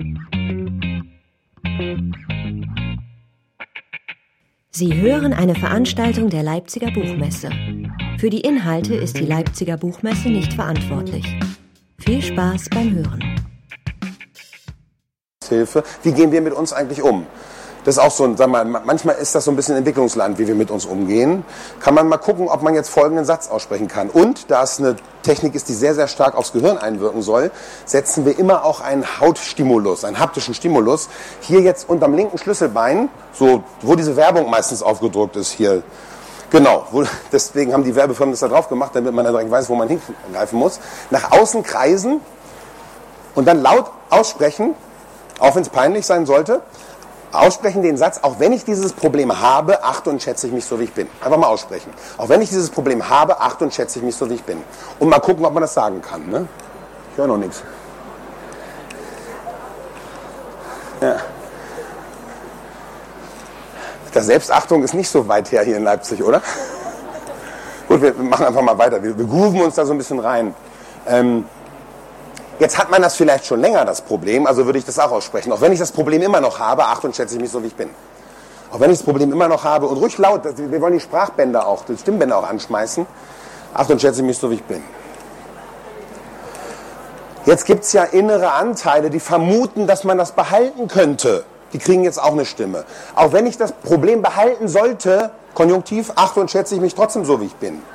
Sie hören eine Veranstaltung der Leipziger Buchmesse. Für die Inhalte ist die Leipziger Buchmesse nicht verantwortlich. Viel Spaß beim Hören. Hilfe. Wie gehen wir mit uns eigentlich um? Das ist auch so, sag mal, manchmal ist das so ein bisschen Entwicklungsland, wie wir mit uns umgehen. Kann man mal gucken, ob man jetzt folgenden Satz aussprechen kann. Und da es eine Technik ist, die sehr, sehr stark aufs Gehirn einwirken soll, setzen wir immer auch einen Hautstimulus, einen haptischen Stimulus. Hier jetzt unterm linken Schlüsselbein, so wo diese Werbung meistens aufgedruckt ist, hier. Genau, deswegen haben die Werbefirmen das da drauf gemacht, damit man dann direkt weiß, wo man hingreifen muss. Nach außen kreisen und dann laut aussprechen, auch wenn es peinlich sein sollte. Aussprechen den Satz, auch wenn ich dieses Problem habe, achte und schätze ich mich so, wie ich bin. Einfach mal aussprechen. Auch wenn ich dieses Problem habe, achte und schätze ich mich so, wie ich bin. Und mal gucken, ob man das sagen kann. Ne? Ich höre noch nichts. Ja. Der Selbstachtung ist nicht so weit her hier in Leipzig, oder? Gut, wir machen einfach mal weiter. Wir grooven uns da so ein bisschen rein. Jetzt hat man das vielleicht schon länger, das Problem, also würde ich das auch aussprechen. Auch wenn ich das Problem immer noch habe, achte und schätze ich mich so, wie ich bin. Auch wenn ich das Problem immer noch habe und ruhig laut, wir wollen die Sprachbänder auch, die Stimmbänder auch anschmeißen, achte und schätze ich mich so, wie ich bin. Jetzt gibt es ja innere Anteile, die vermuten, dass man das behalten könnte. Die kriegen jetzt auch eine Stimme. Auch wenn ich das Problem behalten sollte, Konjunktiv, achte und schätze ich mich trotzdem so, wie ich bin.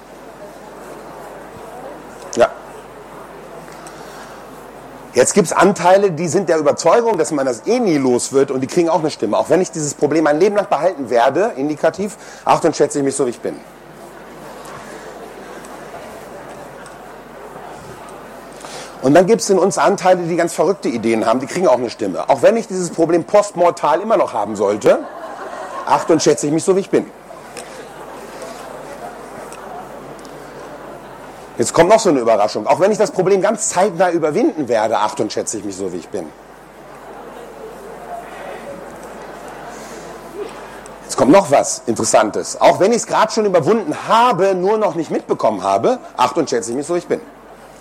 Ja. Jetzt gibt es Anteile, die sind der Überzeugung, dass man das eh nie los wird und die kriegen auch eine Stimme. Auch wenn ich dieses Problem mein Leben lang behalten werde, indikativ, achte und schätze ich mich so, wie ich bin. Und dann gibt es in uns Anteile, die ganz verrückte Ideen haben, die kriegen auch eine Stimme. Auch wenn ich dieses Problem postmortal immer noch haben sollte, achte und schätze ich mich so, wie ich bin. Jetzt kommt noch so eine Überraschung. Auch wenn ich das Problem ganz zeitnah überwinden werde, achte und schätze ich mich so, wie ich bin. Jetzt kommt noch was Interessantes. Auch wenn ich es gerade schon überwunden habe, nur noch nicht mitbekommen habe, achte und schätze ich mich so, wie ich bin.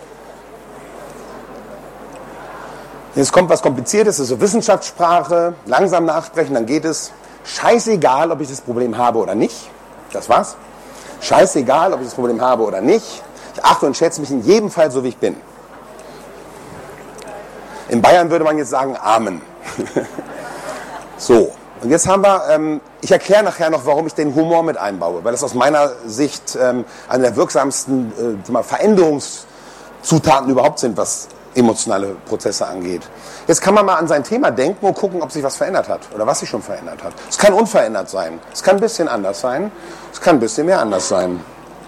Jetzt kommt was Kompliziertes, das ist so Wissenschaftssprache, langsam nachsprechen, dann geht es. Scheißegal, ob ich das Problem habe oder nicht. Das war's. Scheißegal, ob ich das Problem habe oder nicht. Ich achte und schätze mich in jedem Fall so, wie ich bin. In Bayern würde man jetzt sagen, Amen. So, und jetzt haben wir, ich erkläre nachher noch, warum ich den Humor mit einbaue, weil das aus meiner Sicht eine der wirksamsten Veränderungszutaten überhaupt sind, was emotionale Prozesse angeht. Jetzt kann man mal an sein Thema denken und gucken, ob sich was verändert hat oder was sich schon verändert hat. Es kann unverändert sein, es kann ein bisschen anders sein, es kann ein bisschen mehr anders sein.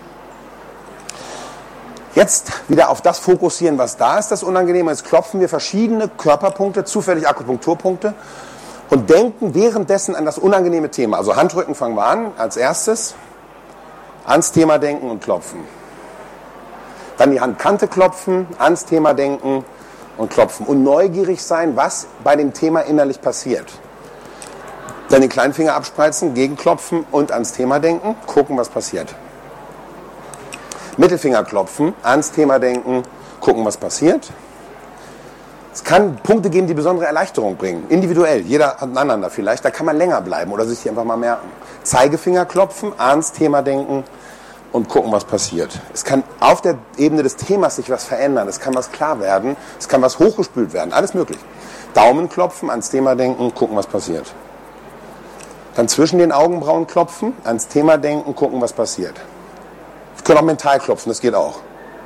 Jetzt wieder auf das fokussieren, was da ist, das Unangenehme. Jetzt klopfen wir verschiedene Körperpunkte, zufällig Akupunkturpunkte und denken währenddessen an das unangenehme Thema. Also Handrücken fangen wir an, als erstes. Ans Thema denken und klopfen. Dann die Handkante klopfen, ans Thema denken und klopfen. Und neugierig sein, was bei dem Thema innerlich passiert. Dann den Kleinfinger abspreizen, gegenklopfen und ans Thema denken, gucken, was passiert. Mittelfinger klopfen, ans Thema denken, gucken, was passiert. Es kann Punkte geben, die besondere Erleichterung bringen, individuell. Jeder hat einen anderen da vielleicht, da kann man länger bleiben oder sich die einfach mal merken. Zeigefinger klopfen, ans Thema denken und gucken, was passiert. Es kann auf der Ebene des Themas sich was verändern, es kann was klar werden, es kann was hochgespült werden, alles möglich. Daumen klopfen, ans Thema denken, gucken, was passiert. Dann zwischen den Augenbrauen klopfen, ans Thema denken, gucken, was passiert. Wir können auch mental klopfen, das geht auch.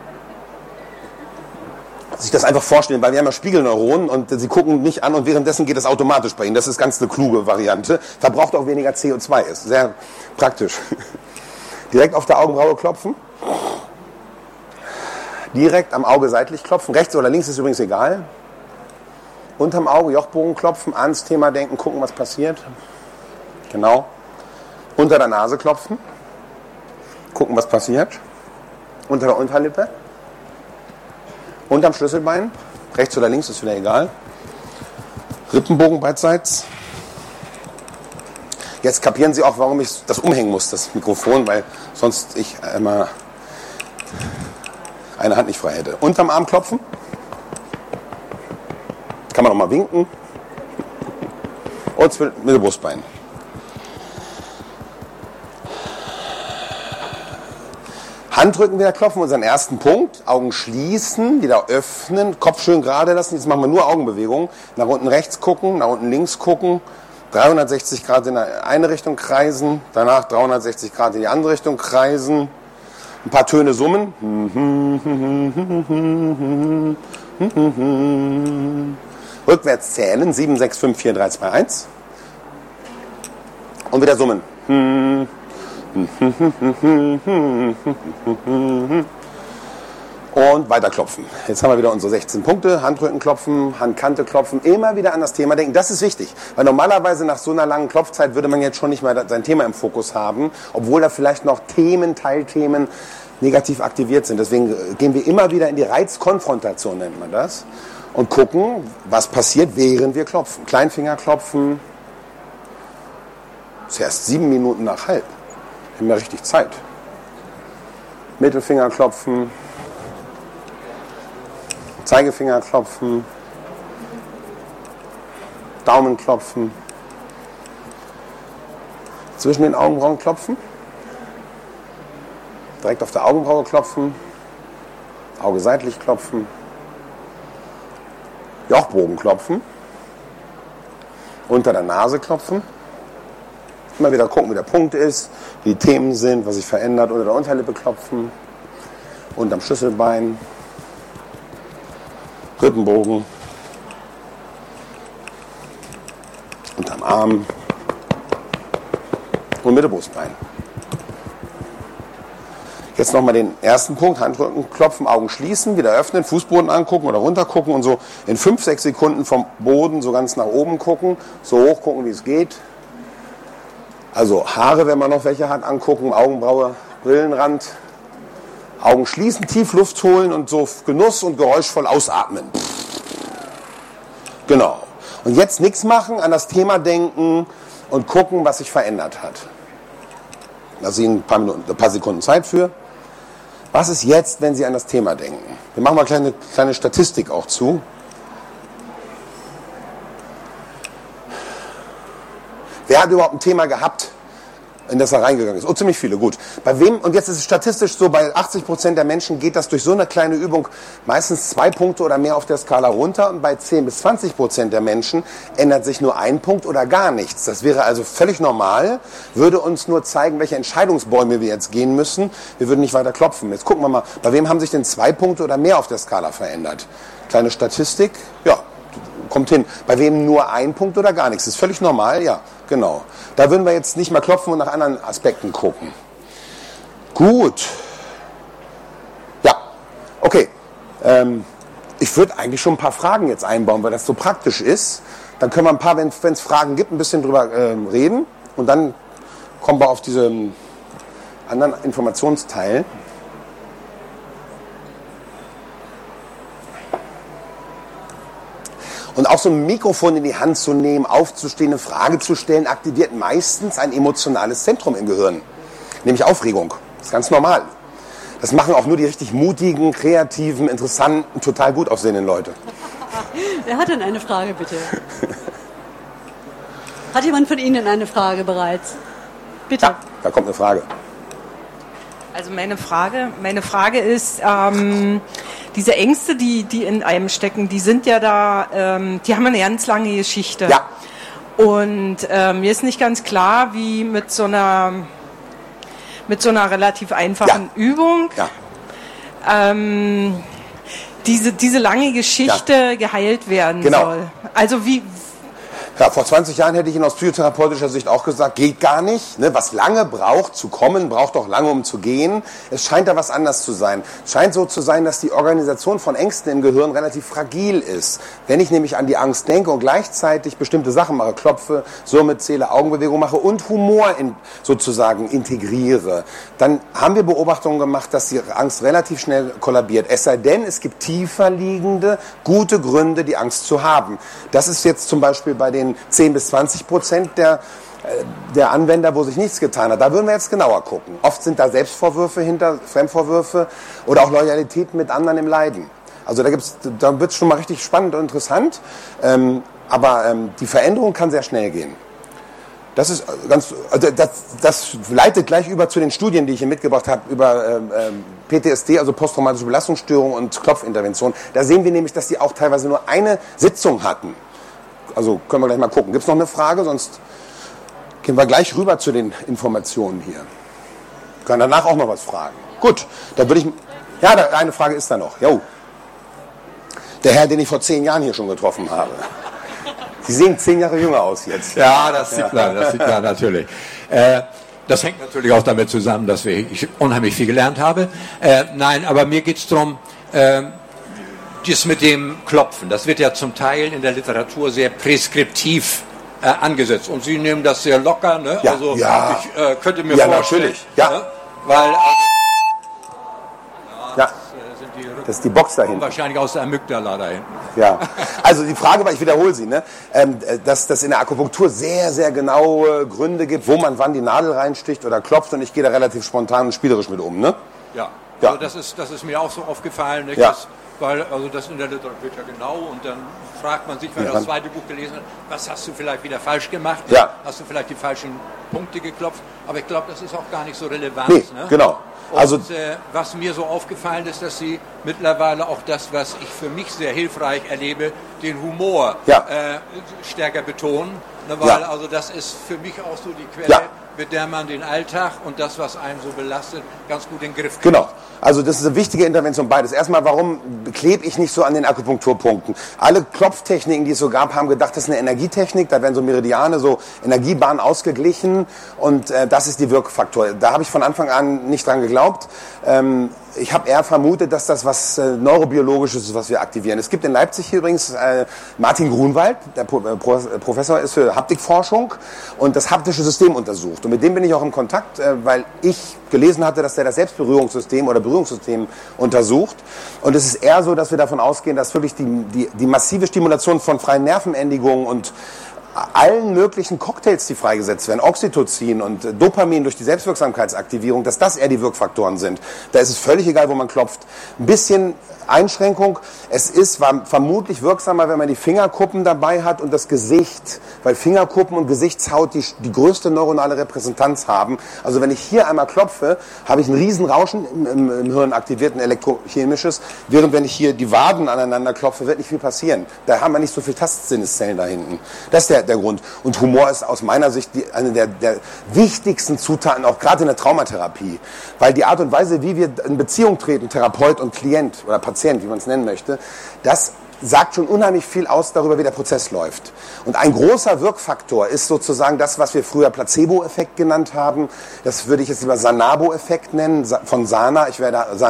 Sich das einfach vorstellen, weil wir haben ja Spiegelneuronen und sie gucken nicht an und währenddessen geht es automatisch bei ihnen. Das ist ganz eine kluge Variante. Verbraucht auch weniger CO2, ist sehr praktisch. Direkt auf der Augenbraue klopfen. Direkt am Auge seitlich klopfen. Rechts oder links ist übrigens egal. Unterm Auge Jochbogen klopfen, ans Thema denken, gucken, was passiert. Genau. Unter der Nase klopfen. Gucken, was passiert. Unter der Unterlippe. Unterm Schlüsselbein. Rechts oder links ist wieder egal. Rippenbogen beidseits. Jetzt kapieren Sie auch, warum ich das umhängen muss, das Mikrofon, weil sonst ich immer eine Hand nicht frei hätte. Unterm Arm klopfen. Kann man auch mal winken. Und mit dem Brustbein. Handrücken wieder klopfen, unseren ersten Punkt. Augen schließen, wieder öffnen, Kopf schön gerade lassen. Jetzt machen wir nur Augenbewegungen. Nach unten rechts gucken, nach unten links gucken. 360 Grad in eine Richtung kreisen. Danach 360 Grad in die andere Richtung kreisen. Ein paar Töne summen. Rückwärts zählen. 7, 6, 5, 4, 3, 2, 1. Und wieder summen. Und weiter klopfen. Jetzt haben wir wieder unsere 16 Punkte. Handrücken klopfen, Handkante klopfen. Immer wieder an das Thema denken. Das ist wichtig. Weil normalerweise nach so einer langen Klopfzeit würde man jetzt schon nicht mehr sein Thema im Fokus haben. Obwohl da vielleicht noch Themen, Teilthemen negativ aktiviert sind. Deswegen gehen wir immer wieder in die Reizkonfrontation, nennt man das. Und gucken, was passiert, während wir klopfen. Kleinfinger klopfen. Das ist erst 7 Minuten nach halb. Wir haben ja richtig Zeit. Mittelfinger klopfen. Zeigefinger klopfen. Daumen klopfen. Zwischen den Augenbrauen klopfen. Direkt auf der Augenbraue klopfen. Auge seitlich klopfen. Jochbogen klopfen. Unter der Nase klopfen. Immer wieder gucken, wie der Punkt ist, wie die Themen sind, was sich verändert. Unter der Unterlippe klopfen. Unterm Schlüsselbein. Rippenbogen. Unterm Arm. Und mit dem Brustbein. Jetzt nochmal den ersten Punkt, Handrücken klopfen, Augen schließen, wieder öffnen, Fußboden angucken oder runter gucken und so in 5, 6 Sekunden vom Boden so ganz nach oben gucken, so hoch gucken, wie es geht. Also Haare, wenn man noch welche hat, angucken, Augenbraue, Brillenrand, Augen schließen, tief Luft holen und so genuss- und geräuschvoll ausatmen. Genau. Und jetzt nichts machen, an das Thema denken und gucken, was sich verändert hat. Da ist Ihnen ein paar Sekunden Zeit für. Was ist jetzt, wenn Sie an das Thema denken? Wir machen mal eine kleine Statistik auch zu. Wer hat überhaupt ein Thema gehabt, in das er reingegangen ist? Oh, ziemlich viele, gut. Bei wem, und jetzt ist es statistisch so, bei 80% der Menschen geht das durch so eine kleine Übung meistens 2 Punkte oder mehr auf der Skala runter und bei 10 bis 20% der Menschen ändert sich nur 1 Punkt oder gar nichts. Das wäre also völlig normal, würde uns nur zeigen, welche Entscheidungsbäume wir jetzt gehen müssen. Wir würden nicht weiter klopfen. Jetzt gucken wir mal, bei wem haben sich denn 2 Punkte oder mehr auf der Skala verändert? Kleine Statistik, ja, kommt hin. Bei wem nur 1 Punkt oder gar nichts? Das ist völlig normal, ja, genau. Da würden wir jetzt nicht mal klopfen und nach anderen Aspekten gucken. Gut. Ja, okay. Ich würde eigentlich schon ein paar Fragen jetzt einbauen, weil das so praktisch ist. Dann können wir ein paar, wenn es Fragen gibt, ein bisschen drüber reden. Und dann kommen wir auf diese anderen Informationsteil. Und auch so ein Mikrofon in die Hand zu nehmen, aufzustehen, eine Frage zu stellen, aktiviert meistens ein emotionales Zentrum im Gehirn. Nämlich Aufregung. Das ist ganz normal. Das machen auch nur die richtig mutigen, kreativen, interessanten, total gut aussehenden Leute. Wer hat denn eine Frage, bitte? Hat jemand von Ihnen eine Frage bereits? Bitte. Ja, da kommt eine Frage. Also meine Frage ist, diese Ängste, die in einem stecken, die sind ja da, die haben eine ganz lange Geschichte. Ja. Und mir ist nicht ganz klar, wie mit so einer relativ einfachen Übung diese lange Geschichte geheilt werden soll. Also wie... Ja, vor 20 Jahren hätte ich Ihnen aus psychotherapeutischer Sicht auch gesagt, geht gar nicht. Ne? Was lange braucht zu kommen, braucht auch lange, um zu gehen. Es scheint da was anders zu sein. Es scheint so zu sein, dass die Organisation von Ängsten im Gehirn relativ fragil ist. Wenn ich nämlich an die Angst denke und gleichzeitig bestimmte Sachen mache, klopfe, Summe, zähle, Augenbewegung mache und Humor sozusagen integriere, dann haben wir Beobachtungen gemacht, dass die Angst relativ schnell kollabiert. Es sei denn, es gibt tiefer liegende, gute Gründe, die Angst zu haben. Das ist jetzt zum Beispiel bei den 10 bis 20% der Anwender, wo sich nichts getan hat. Da würden wir jetzt genauer gucken. Oft sind da Selbstvorwürfe hinter, Fremdvorwürfe oder auch Loyalität mit anderen im Leiden. Also da wird es schon mal richtig spannend und interessant. Aber die Veränderung kann sehr schnell gehen. Das ist das leitet gleich über zu den Studien, die ich hier mitgebracht habe, über PTSD, also posttraumatische Belastungsstörung und Klopfintervention. Da sehen wir nämlich, dass die auch teilweise nur eine Sitzung hatten. Also können wir gleich mal gucken. Gibt es noch eine Frage? Sonst gehen wir gleich rüber zu den Informationen hier. Können danach auch noch was fragen. Gut, dann würde ich... Ja, eine Frage ist da noch. Jo. Der Herr, den ich vor 10 Jahren hier schon getroffen habe. Sie sehen 10 Jahre jünger aus jetzt. Ja, das sieht man natürlich. Das hängt natürlich auch damit zusammen, dass ich unheimlich viel gelernt habe. Nein, aber mir geht es darum, das mit dem Klopfen, das wird ja zum Teil in der Literatur sehr preskriptiv angesetzt. Und Sie nehmen das sehr locker, ne? Ja, also ja. Ich könnte mir ja, vorstellen, natürlich. Ja, ne? Weil... ja. Das ist die Box da hinten. Wahrscheinlich aus der Amygdala da hinten. Ja, also die Frage war, ich wiederhole sie, ne? Dass das in der Akupunktur sehr, sehr genaue Gründe gibt, wo man wann die Nadel reinsticht oder klopft, und ich gehe da relativ spontan und spielerisch mit um, ne? Ja, ja. Also das ist mir auch so aufgefallen, nicht? Ja. Weil das in der Literatur wird ja genau, und dann fragt man sich, wenn man das zweite Buch gelesen hat, was hast du vielleicht wieder falsch gemacht? Ja. Hast du vielleicht die falschen Punkte geklopft? Aber ich glaube, das ist auch gar nicht so relevant. Nee, ne? genau. Also, was mir so aufgefallen ist, dass Sie mittlerweile auch das, was ich für mich sehr hilfreich erlebe, den Humor stärker betonen. Ne, weil also das ist für mich auch so die Quelle, mit der man den Alltag und das, was einen so belastet, ganz gut in den Griff kriegt. Genau. Also das ist eine wichtige Intervention, beides. Erstmal, warum klebe ich nicht so an den Akupunkturpunkten? Alle Klopftechniken, die es so gab, haben gedacht, das ist eine Energietechnik, da werden so Meridiane, so Energiebahnen ausgeglichen, und das ist die Wirkfaktor. Da habe ich von Anfang an nicht dran geglaubt. Ich habe eher vermutet, dass das was Neurobiologisches ist, was wir aktivieren. Es gibt in Leipzig hier übrigens Martin Grunwald, der Professor ist für Haptikforschung und das haptische System untersucht. Und mit dem bin ich auch im Kontakt, weil ich gelesen hatte, dass der das Selbstberührungssystem oder Berührungssystem untersucht. Und es ist eher so, dass wir davon ausgehen, dass wirklich die massive Stimulation von freien Nervenendigungen und allen möglichen Cocktails, die freigesetzt werden, Oxytocin und Dopamin durch die Selbstwirksamkeitsaktivierung, dass das eher die Wirkfaktoren sind. Da ist es völlig egal, wo man klopft. Ein bisschen Einschränkung. Es war vermutlich wirksamer, wenn man die Fingerkuppen dabei hat und das Gesicht, weil Fingerkuppen und Gesichtshaut die größte neuronale Repräsentanz haben. Also wenn ich hier einmal klopfe, habe ich ein Riesenrauschen im Hirn aktiviert, ein elektrochemisches, während wenn ich hier die Waden aneinander klopfe, wird nicht viel passieren. Da haben wir nicht so viele Tastsinneszellen da hinten. Das ist der Grund. Und Humor ist aus meiner Sicht eine der wichtigsten Zutaten, auch gerade in der Traumatherapie. Weil die Art und Weise, wie wir in Beziehung treten, Therapeut und Klient oder Patient, wie man es nennen möchte, das sagt schon unheimlich viel aus darüber, wie der Prozess läuft. Und ein großer Wirkfaktor ist sozusagen das, was wir früher Placebo-Effekt genannt haben. Das würde ich jetzt lieber Sanabo-Effekt nennen, von Sana, ich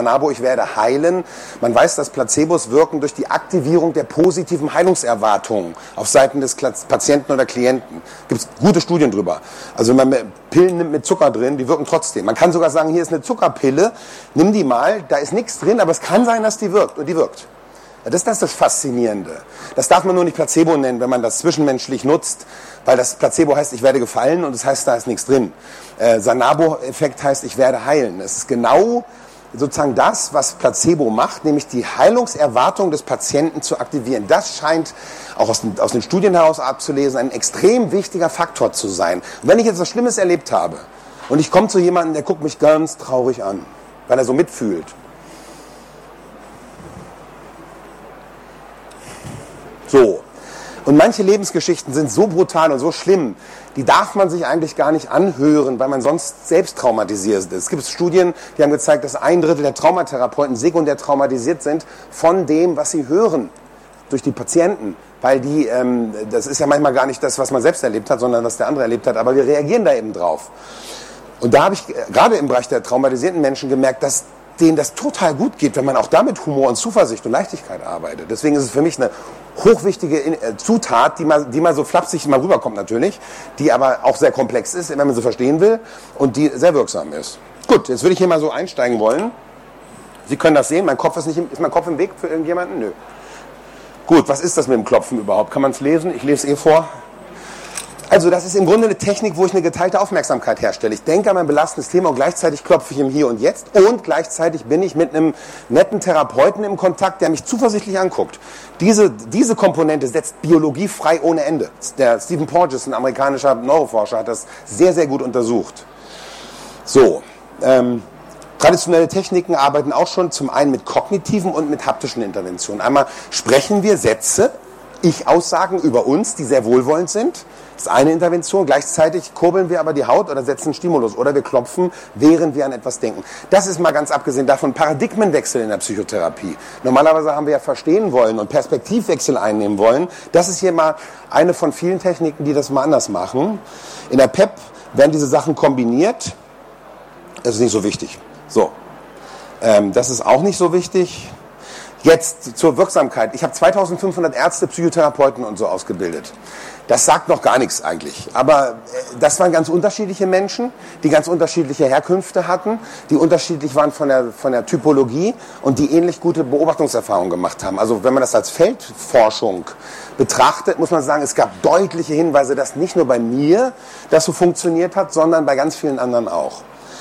werde heilen. Man weiß, dass Placebos wirken durch die Aktivierung der positiven Heilungserwartungen auf Seiten des Patienten oder Klienten. Gibt es gute Studien drüber. Also wenn man Pillen nimmt mit Zucker drin, die wirken trotzdem. Man kann sogar sagen, hier ist eine Zuckerpille, nimm die mal, da ist nichts drin, aber es kann sein, dass die wirkt, und die wirkt. Das ist das Faszinierende. Das darf man nur nicht Placebo nennen, wenn man das zwischenmenschlich nutzt, weil das Placebo heißt, ich werde gefallen, und das heißt, da ist nichts drin. Sanabo-Effekt heißt, ich werde heilen. Es ist genau sozusagen das, was Placebo macht, nämlich die Heilungserwartung des Patienten zu aktivieren. Das scheint auch aus den Studien heraus abzulesen, ein extrem wichtiger Faktor zu sein. Und wenn ich jetzt was Schlimmes erlebt habe und ich komme zu jemandem, der guckt mich ganz traurig an, weil er so mitfühlt. So. Und manche Lebensgeschichten sind so brutal und so schlimm, die darf man sich eigentlich gar nicht anhören, weil man sonst selbst traumatisiert ist. Es gibt Studien, die haben gezeigt, dass 1/3 der Traumatherapeuten sekundär traumatisiert sind von dem, was sie hören, durch die Patienten. Weil das ist ja manchmal gar nicht das, was man selbst erlebt hat, sondern was der andere erlebt hat. Aber wir reagieren da eben drauf. Und da habe ich gerade im Bereich der traumatisierten Menschen gemerkt, dass denen das total gut geht, wenn man auch da mit Humor und Zuversicht und Leichtigkeit arbeitet. Deswegen ist es für mich eine hochwichtige Zutat, die mal so flapsig mal rüberkommt natürlich, die aber auch sehr komplex ist, wenn man sie verstehen will, und die sehr wirksam ist. Gut, jetzt würde ich hier mal so einsteigen wollen. Sie können das sehen, ist mein Kopf im Weg für irgendjemanden? Nö. Gut, was ist das mit dem Klopfen überhaupt? Kann man es lesen? Ich lese es vor. Also das ist im Grunde eine Technik, wo ich eine geteilte Aufmerksamkeit herstelle. Ich denke an mein belastendes Thema und gleichzeitig klopfe ich im Hier und Jetzt und gleichzeitig bin ich mit einem netten Therapeuten im Kontakt, der mich zuversichtlich anguckt. Diese Komponente setzt Biologie frei ohne Ende. Der Stephen Porges, ein amerikanischer Neuroforscher, hat das sehr, sehr gut untersucht. So, traditionelle Techniken arbeiten auch schon zum einen mit kognitiven und mit haptischen Interventionen. Einmal sprechen wir Sätze, Ich-Aussagen über uns, die sehr wohlwollend sind. Das ist eine Intervention. Gleichzeitig kurbeln wir aber die Haut oder setzen einen Stimulus oder wir klopfen, während wir an etwas denken. Das ist mal ganz abgesehen davon Paradigmenwechsel in der Psychotherapie. Normalerweise haben wir ja verstehen wollen und Perspektivwechsel einnehmen wollen. Das ist hier mal eine von vielen Techniken, die das mal anders machen. In der PEP werden diese Sachen kombiniert. Das ist nicht so wichtig. So, das ist auch nicht so wichtig. Jetzt zur Wirksamkeit. Ich habe 2500 Ärzte, Psychotherapeuten und so ausgebildet. Das sagt noch gar nichts eigentlich. Aber das waren ganz unterschiedliche Menschen, die ganz unterschiedliche Herkünfte hatten, die unterschiedlich waren von der Typologie und die ähnlich gute Beobachtungserfahrungen gemacht haben. Also wenn man das als Feldforschung betrachtet, muss man sagen, es gab deutliche Hinweise, dass nicht nur bei mir das so funktioniert hat, sondern bei ganz vielen anderen auch.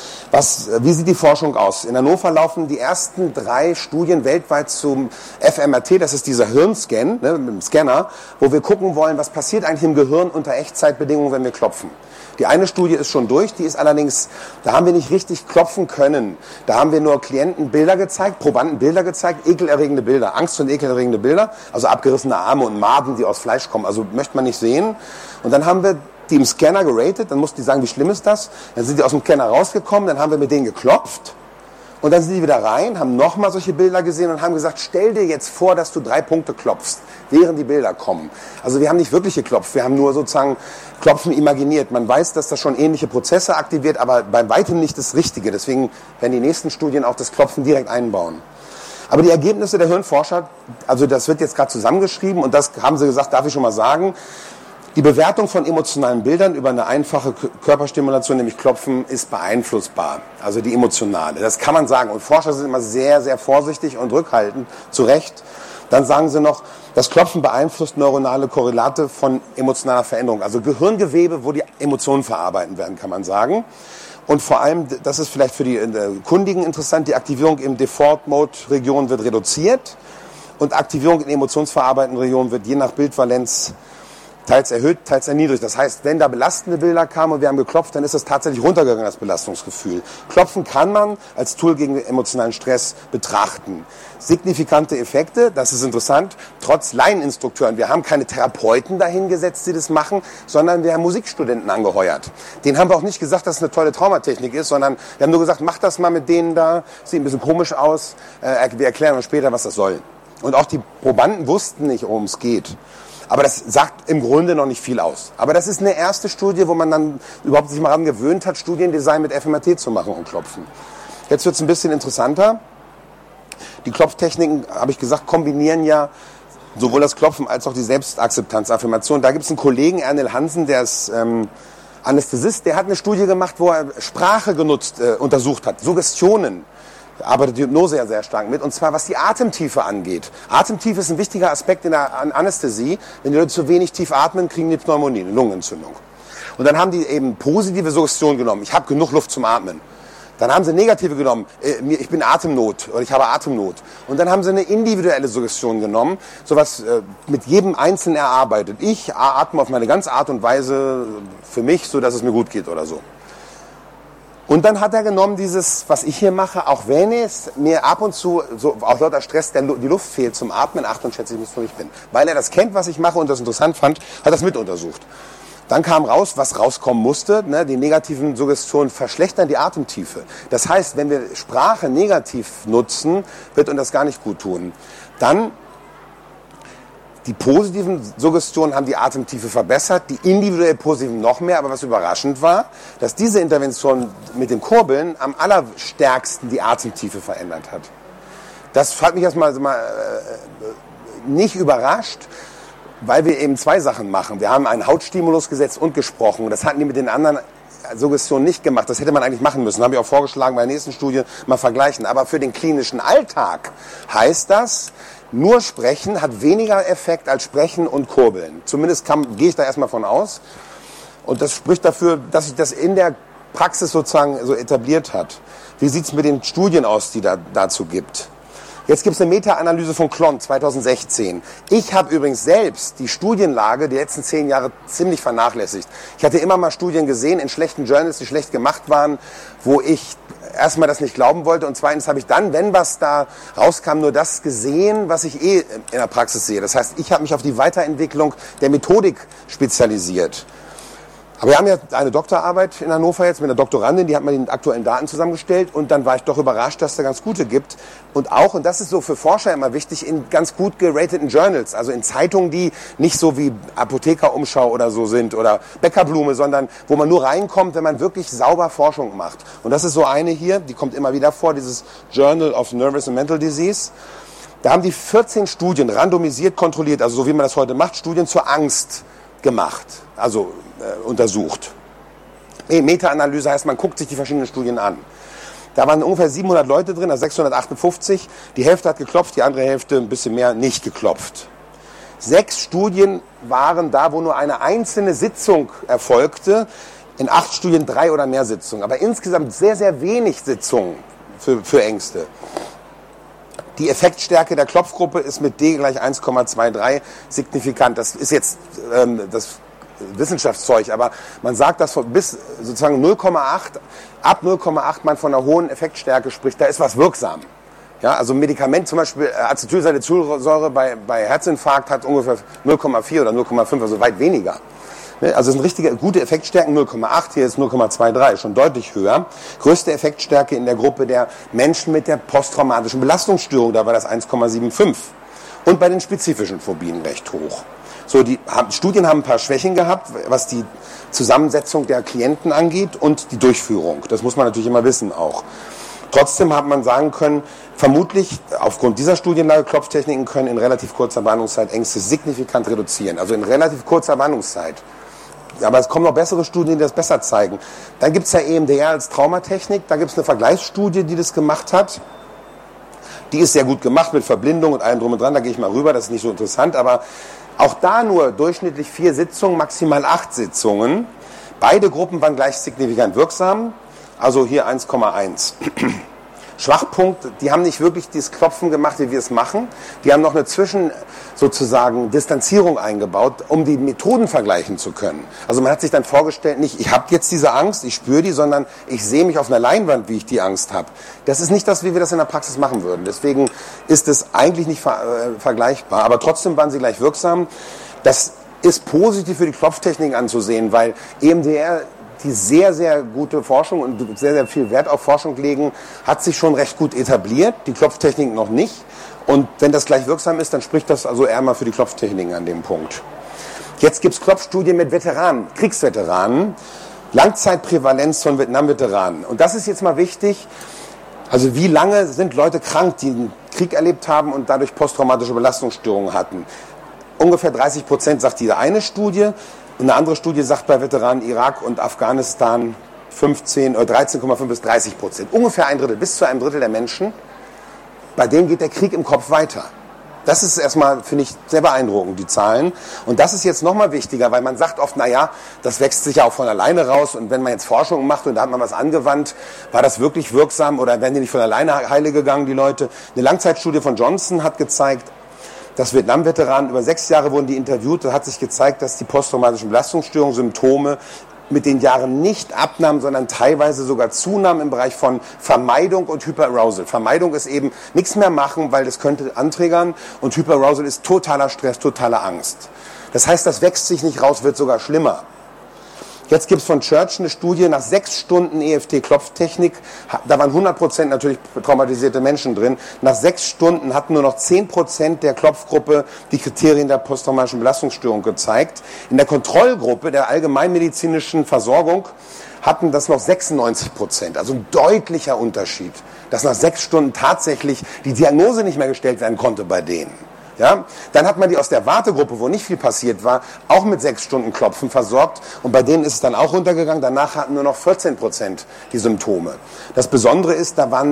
Wie sieht die Forschung aus? In Hannover laufen die ersten 3 Studien weltweit zum fMRT, das ist dieser Hirnscan, ne, mit dem Scanner, wo wir gucken wollen, was passiert eigentlich im Gehirn unter Echtzeitbedingungen, wenn wir klopfen. Die eine Studie ist schon durch, die ist allerdings, da haben wir nicht richtig klopfen können. Da haben wir nur Klienten Bilder gezeigt, Probanden Bilder gezeigt, ekelerregende Bilder, Angst- und ekelerregende Bilder, also abgerissene Arme und Maden, die aus Fleisch kommen, also möchte man nicht sehen. Und dann haben wir die im Scanner geratet, dann mussten die sagen, wie schlimm ist das? Dann sind die aus dem Scanner rausgekommen, dann haben wir mit denen geklopft und dann sind die wieder rein, haben nochmal solche Bilder gesehen und haben gesagt, stell dir jetzt vor, dass du 3 Punkte klopfst, während die Bilder kommen. Also wir haben nicht wirklich geklopft, wir haben nur sozusagen Klopfen imaginiert. Man weiß, dass das schon ähnliche Prozesse aktiviert, aber bei weitem nicht das Richtige. Deswegen werden die nächsten Studien auch das Klopfen direkt einbauen. Aber die Ergebnisse der Hirnforscher, also das wird jetzt gerade zusammengeschrieben und das haben sie gesagt, darf ich schon mal sagen, die Bewertung von emotionalen Bildern über eine einfache Körperstimulation, nämlich Klopfen, ist beeinflussbar. Also die emotionale. Das kann man sagen. Und Forscher sind immer sehr, sehr vorsichtig und rückhaltend, zu Recht. Dann sagen sie noch, das Klopfen beeinflusst neuronale Korrelate von emotionaler Veränderung. Also Gehirngewebe, wo die Emotionen verarbeiten werden, kann man sagen. Und vor allem, das ist vielleicht für die Kundigen interessant, die Aktivierung im Default-Mode-Region wird reduziert. Und Aktivierung in emotionsverarbeitenden Regionen wird je nach Bildvalenz teils erhöht, teils erniedrigt. Das heißt, wenn da belastende Bilder kamen und wir haben geklopft, dann ist das tatsächlich runtergegangen, das Belastungsgefühl. Klopfen kann man als Tool gegen emotionalen Stress betrachten. Signifikante Effekte, das ist interessant, trotz Laieninstrukteuren. Wir haben keine Therapeuten dahingesetzt, die das machen, sondern wir haben Musikstudenten angeheuert. Denen haben wir auch nicht gesagt, dass es eine tolle Traumatechnik ist, sondern wir haben nur gesagt, mach das mal mit denen da, sieht ein bisschen komisch aus, wir erklären uns später, was das soll. Und auch die Probanden wussten nicht, worum es geht. Aber das sagt im Grunde noch nicht viel aus. Aber das ist eine erste Studie, wo man dann überhaupt sich mal daran gewöhnt hat, Studiendesign mit fMRT zu machen und Klopfen. Jetzt wird es ein bisschen interessanter. Die Klopftechniken, habe ich gesagt, kombinieren ja sowohl das Klopfen als auch die Selbstakzeptanz-Affirmation. Da gibt es einen Kollegen, Ernil Hansen, der ist Anästhesist, der hat eine Studie gemacht, wo er Sprache untersucht hat, Suggestionen. Da arbeitet die Hypnose ja sehr stark mit, und zwar was die Atemtiefe angeht. Atemtiefe ist ein wichtiger Aspekt in der Anästhesie. Wenn die Leute zu wenig tief atmen, kriegen die Pneumonie, eine Lungenentzündung. Und dann haben die eben positive Suggestionen genommen. Ich habe genug Luft zum Atmen. Dann haben sie negative genommen. Ich bin Atemnot oder ich habe Atemnot. Und dann haben sie eine individuelle Suggestion genommen, sowas mit jedem Einzelnen erarbeitet. Ich atme auf meine ganze Art und Weise für mich, so dass es mir gut geht oder so. Und dann hat er genommen dieses, was ich hier mache, auch wenn es mir ab und zu, so auch lauter Stress, die Luft fehlt zum Atmen, Achtung, schätze ich, wo ich bin. Weil er das kennt, was ich mache und das interessant fand, hat das mit untersucht. Dann kam raus, was rauskommen musste, ne, die negativen Suggestionen verschlechtern die Atemtiefe. Das heißt, wenn wir Sprache negativ nutzen, wird uns das gar nicht gut tun. Dann die positiven Suggestionen haben die Atemtiefe verbessert, die individuell positiven noch mehr, aber was überraschend war, dass diese Intervention mit dem Kurbeln am allerstärksten die Atemtiefe verändert hat. Das hat mich erstmal nicht überrascht, weil wir eben 2 Sachen machen. Wir haben einen Hautstimulus gesetzt und gesprochen. Das hatten die mit den anderen Suggestionen nicht gemacht. Das hätte man eigentlich machen müssen. Habe ich auch vorgeschlagen, bei der nächsten Studie mal vergleichen. Aber für den klinischen Alltag heißt das, nur Sprechen hat weniger Effekt als Sprechen und Kurbeln. Zumindest gehe ich da erstmal von aus. Und das spricht dafür, dass sich das in der Praxis sozusagen so etabliert hat. Wie sieht es mit den Studien aus, die dazu gibt? Jetzt gibt es eine Meta-Analyse von Klont 2016. Ich habe übrigens selbst die Studienlage die letzten 10 Jahre ziemlich vernachlässigt. Ich hatte immer mal Studien gesehen in schlechten Journals, die schlecht gemacht waren, wo ich erstmal das nicht glauben wollte und zweitens habe ich dann, wenn was da rauskam, nur das gesehen, was ich in der Praxis sehe. Das heißt, ich habe mich auf die Weiterentwicklung der Methodik spezialisiert. Aber wir haben ja eine Doktorarbeit in Hannover jetzt mit einer Doktorandin, die hat mal die aktuellen Daten zusammengestellt und dann war ich doch überrascht, dass es da ganz gute gibt. Und auch, und das ist so für Forscher immer wichtig, in ganz gut gerateten Journals, also in Zeitungen, die nicht so wie Apothekerumschau oder so sind oder Bäckerblume, sondern wo man nur reinkommt, wenn man wirklich sauber Forschung macht. Und das ist so eine hier, die kommt immer wieder vor, dieses Journal of Nervous and Mental Disease. Da haben die 14 Studien randomisiert kontrolliert, also so wie man das heute macht, Studien zur Angst gemacht, also untersucht. Meta-Analyse heißt, man guckt sich die verschiedenen Studien an. Da waren ungefähr 700 Leute drin, also 658. Die Hälfte hat geklopft, die andere Hälfte ein bisschen mehr nicht geklopft. 6 Studien waren da, wo nur eine einzelne Sitzung erfolgte. In 8 Studien 3 oder mehr Sitzungen. Aber insgesamt sehr, sehr wenig Sitzungen für Ängste. Die Effektstärke der Klopfgruppe ist mit D gleich 1,23 signifikant. Das ist jetzt das Wissenschaftszeug, aber man sagt, dass bis sozusagen 0,8, ab 0,8 man von einer hohen Effektstärke spricht, da ist was wirksam. Ja, also ein Medikament, zum Beispiel Acetylsalicylsäure bei Herzinfarkt hat ungefähr 0,4 oder 0,5, also weit weniger. Also es sind richtige gute Effektstärken, 0,8, hier ist 0,23, schon deutlich höher. Größte Effektstärke in der Gruppe der Menschen mit der posttraumatischen Belastungsstörung, da war das 1,75. Und bei den spezifischen Phobien recht hoch. So, die Studien haben ein paar Schwächen gehabt, was die Zusammensetzung der Klienten angeht und die Durchführung. Das muss man natürlich immer wissen auch. Trotzdem hat man sagen können, vermutlich aufgrund dieser Studienlage, Klopftechniken können in relativ kurzer Behandlungszeit Ängste signifikant reduzieren. Also in relativ kurzer Behandlungszeit. Aber es kommen noch bessere Studien, die das besser zeigen. Dann gibt es ja EMDR als Traumatechnik. Da gibt es eine Vergleichsstudie, die das gemacht hat. Die ist sehr gut gemacht mit Verblindung und allem drum und dran. Da gehe ich mal rüber, das ist nicht so interessant. Aber auch da nur durchschnittlich 4 Sitzungen, maximal 8 Sitzungen. Beide Gruppen waren gleich signifikant wirksam. Also hier 1,1. Schwachpunkt, die haben nicht wirklich dieses Klopfen gemacht, wie wir es machen. Die haben noch eine sozusagen Distanzierung eingebaut, um die Methoden vergleichen zu können. Also man hat sich dann vorgestellt, nicht ich habe jetzt diese Angst, ich spüre die, sondern ich sehe mich auf einer Leinwand, wie ich die Angst habe. Das ist nicht das, wie wir das in der Praxis machen würden. Deswegen ist es eigentlich nicht vergleichbar. Aber trotzdem waren sie gleich wirksam. Das ist positiv für die Klopftechnik anzusehen, weil EMDR, die sehr, sehr gute Forschung und sehr, sehr viel Wert auf Forschung legen, hat sich schon recht gut etabliert, die Klopftechnik noch nicht. Und wenn das gleich wirksam ist, dann spricht das also eher mal für die Klopftechniken an dem Punkt. Jetzt gibt es Klopfstudien mit Veteranen, Kriegsveteranen, Langzeitprävalenz von Vietnam-Veteranen. Und das ist jetzt mal wichtig, also wie lange sind Leute krank, die einen Krieg erlebt haben und dadurch posttraumatische Belastungsstörungen hatten. Ungefähr 30% sagt diese eine Studie. Eine andere Studie sagt bei Veteranen Irak und Afghanistan 13,5 bis 30%. Ungefähr ein Drittel, bis zu einem Drittel der Menschen, bei denen geht der Krieg im Kopf weiter. Das ist erstmal, finde ich, sehr beeindruckend, die Zahlen. Und das ist jetzt nochmal wichtiger, weil man sagt oft, naja, das wächst sich ja auch von alleine raus. Und wenn man jetzt Forschung macht und da hat man was angewandt, war das wirklich wirksam oder werden die nicht von alleine heile gegangen, die Leute? Eine Langzeitstudie von Johnson hat gezeigt, dass Vietnam-Veteranen, über 6 Jahre wurden die interviewt, da hat sich gezeigt, dass die posttraumatischen Belastungsstörungen, Symptome mit den Jahren nicht abnahmen, sondern teilweise sogar zunahmen im Bereich von Vermeidung und Hyperarousal. Vermeidung ist eben nichts mehr machen, weil das könnte anträgern, und Hyperarousal ist totaler Stress, totale Angst. Das heißt, das wächst sich nicht raus, wird sogar schlimmer. Jetzt gibt es von Church eine Studie, nach 6 Stunden EFT-Klopftechnik, da waren 100% natürlich traumatisierte Menschen drin, nach 6 Stunden hatten nur noch 10% der Klopfgruppe die Kriterien der posttraumatischen Belastungsstörung gezeigt. In der Kontrollgruppe der allgemeinmedizinischen Versorgung hatten das noch 96%, also ein deutlicher Unterschied, dass nach 6 Stunden tatsächlich die Diagnose nicht mehr gestellt werden konnte bei denen. Ja, dann hat man die aus der Wartegruppe, wo nicht viel passiert war, auch mit 6 Stunden Klopfen versorgt, und bei denen ist es dann auch runtergegangen. Danach hatten nur noch 14% die Symptome. Das Besondere ist, da waren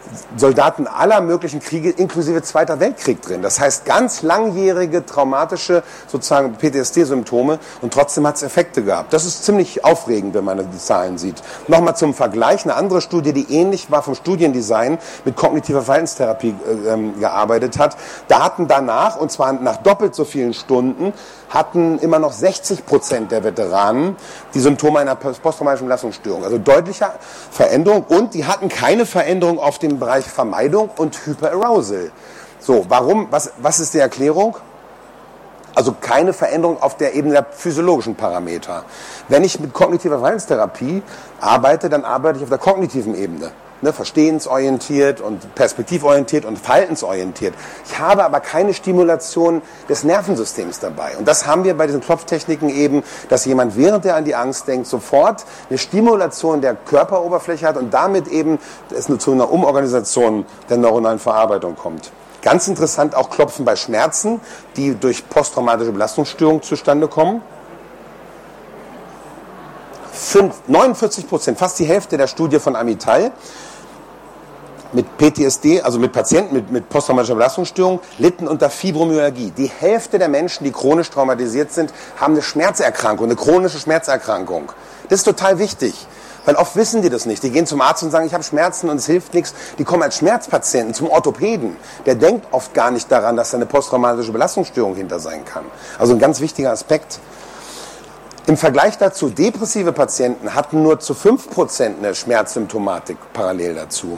Soldaten aller möglichen Kriege, inklusive Zweiter Weltkrieg drin. Das heißt, ganz langjährige, traumatische, sozusagen PTSD-Symptome und trotzdem hat es Effekte gehabt. Das ist ziemlich aufregend, wenn man die Zahlen sieht. Nochmal zum Vergleich, eine andere Studie, die ähnlich war vom Studiendesign, mit kognitiver Verhaltenstherapie gearbeitet hat. Daten danach, und zwar nach doppelt so vielen Stunden, hatten immer noch 60% der Veteranen die Symptome einer posttraumatischen Belastungsstörung. Also deutliche Veränderung, und die hatten keine Veränderung auf dem Bereich Vermeidung und Hyperarousal. So, warum? Was ist die Erklärung? Also keine Veränderung auf der Ebene der physiologischen Parameter. Wenn ich mit kognitiver Verhaltenstherapie arbeite, dann arbeite ich auf der kognitiven Ebene. Verstehensorientiert und perspektivorientiert und verhaltensorientiert. Ich habe aber keine Stimulation des Nervensystems dabei. Und das haben wir bei diesen Klopftechniken eben, dass jemand, während er an die Angst denkt, sofort eine Stimulation der Körperoberfläche hat und damit eben es zu einer Umorganisation der neuronalen Verarbeitung kommt. Ganz interessant auch Klopfen bei Schmerzen, die durch posttraumatische Belastungsstörung zustande kommen. 49%, fast die Hälfte der Studie von Amital mit PTSD, also mit Patienten mit posttraumatischer Belastungsstörung, litten unter Fibromyalgie. Die Hälfte der Menschen, die chronisch traumatisiert sind, haben eine Schmerzerkrankung, eine chronische Schmerzerkrankung. Das ist total wichtig, weil oft wissen die das nicht. Die gehen zum Arzt und sagen, ich habe Schmerzen und es hilft nichts. Die kommen als Schmerzpatienten zum Orthopäden. Der denkt oft gar nicht daran, dass da eine posttraumatische Belastungsstörung hinter sein kann. Also ein ganz wichtiger Aspekt. Im Vergleich dazu, depressive Patienten hatten nur zu 5% eine Schmerzsymptomatik parallel dazu.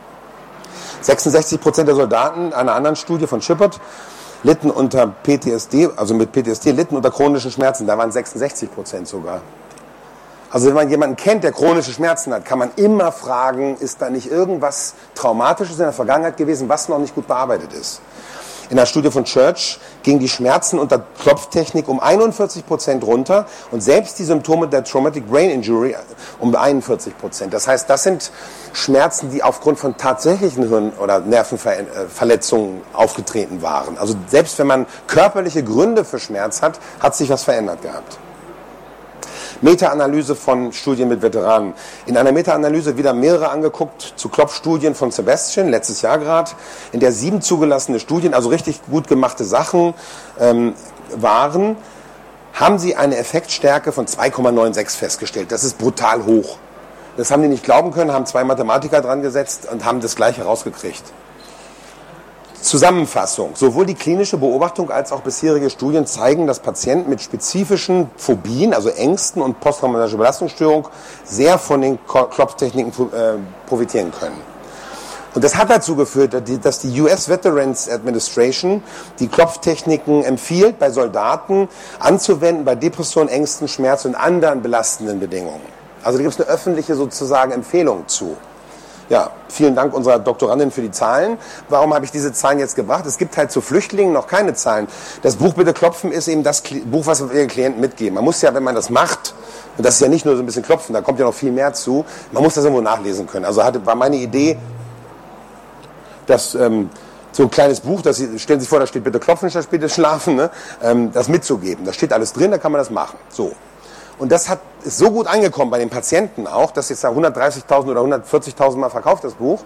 66% der Soldaten einer anderen Studie von Shepard litten unter PTSD, also mit PTSD, litten unter chronischen Schmerzen. Da waren 66% sogar. Also wenn man jemanden kennt, der chronische Schmerzen hat, kann man immer fragen, ist da nicht irgendwas Traumatisches in der Vergangenheit gewesen, was noch nicht gut bearbeitet ist. In der Studie von Church gingen die Schmerzen unter Klopftechnik um 41% runter und selbst die Symptome der Traumatic Brain Injury um 41%. Das heißt, das sind Schmerzen, die aufgrund von tatsächlichen Hirn- oder Nervenverletzungen aufgetreten waren. Also selbst wenn man körperliche Gründe für Schmerz hat, hat sich was verändert gehabt. Meta-Analyse von Studien mit Veteranen. In einer Meta-Analyse wieder mehrere angeguckt zu Klopfstudien von Sebastian, letztes Jahr gerade, in der 7 zugelassene Studien, also richtig gut gemachte Sachen waren, haben sie eine Effektstärke von 2,96 festgestellt. Das ist brutal hoch. Das haben die nicht glauben können, haben 2 Mathematiker dran gesetzt und haben das gleich herausgekriegt. Zusammenfassung. Sowohl die klinische Beobachtung als auch bisherige Studien zeigen, dass Patienten mit spezifischen Phobien, also Ängsten und posttraumatischer Belastungsstörung, sehr von den Klopftechniken profitieren können. Und das hat dazu geführt, dass die US Veterans Administration die Klopftechniken empfiehlt, bei Soldaten anzuwenden, bei Depressionen, Ängsten, Schmerz und anderen belastenden Bedingungen. Also da gibt es eine öffentliche sozusagen Empfehlung zu. Ja, vielen Dank unserer Doktorandin für die Zahlen. Warum habe ich diese Zahlen jetzt gebracht? Es gibt halt zu Flüchtlingen noch keine Zahlen. Das Buch Bitte klopfen ist eben das Buch, was wir Ihren Klienten mitgeben. Man muss ja, wenn man das macht, und das ist ja nicht nur so ein bisschen klopfen, da kommt ja noch viel mehr zu, man muss das irgendwo nachlesen können. Also war meine Idee, dass so ein kleines Buch, stellen Sie sich vor, da steht Bitte klopfen statt Bitte schlafen, ne? Das mitzugeben. Da steht alles drin, da kann man das machen. So. Und das ist so gut angekommen bei den Patienten auch, dass jetzt da 130.000 oder 140.000 Mal verkauft, das Buch.